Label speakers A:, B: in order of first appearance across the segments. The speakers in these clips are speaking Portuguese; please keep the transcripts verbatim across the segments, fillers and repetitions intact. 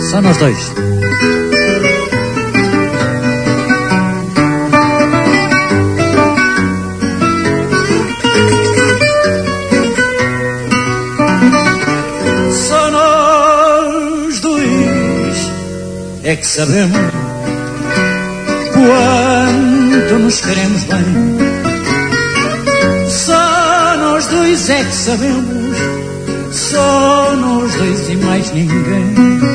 A: Só nós dois.
B: Só nós dois é que sabemos quanto nos queremos bem. Só nós dois é que sabemos, só nós dois e mais ninguém.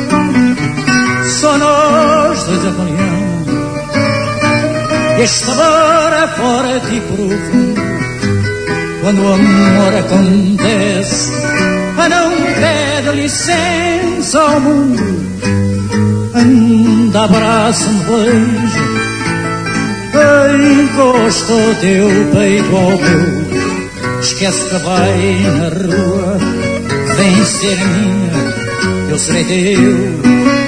B: Só nós dois avaliamos este amor é forte e profundo. Quando o amor acontece, a não pede licença ao mundo. Anda, abraça-me, beija, encosta o teu peito ao meu. Esquece que vai na rua, vem ser minha, eu serei teu.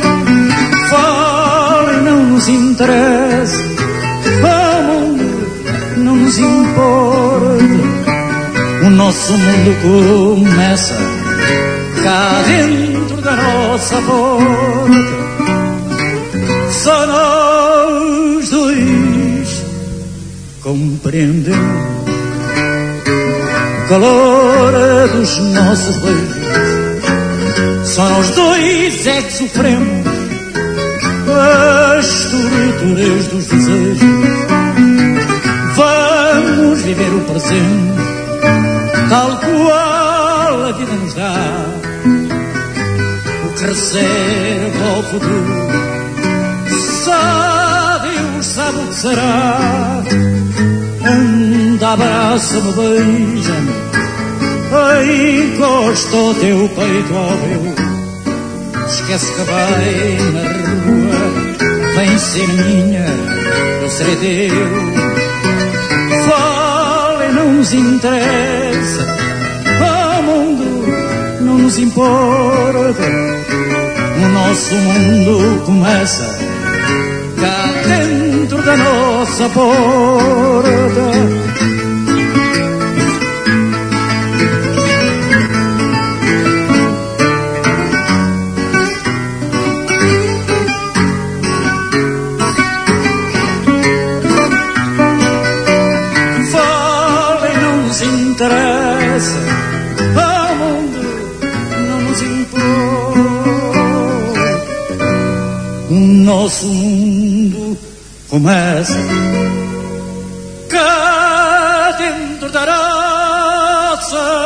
B: Fala e não nos interessa, o mundo não nos importa. O nosso mundo começa cá dentro da nossa porta. Só nós dois compreendemos o calor dos nossos beijos. Só nós dois é que sofremos as torturas dos desejos. Vamos viver o presente tal qual a vida nos dá. O que reserva ao futuro só Deus sabe o que será. Anda, abraça-me, beija-me, encosta o teu peito ao meu. Esquece que vai na rua, vem ser minha, eu serei teu. Fala e não nos interessa, o mundo não nos importa. O nosso mundo começa cá dentro da nossa porta. Interessa, o mundo não nos importa. O nosso mundo começa cá dentro da nossa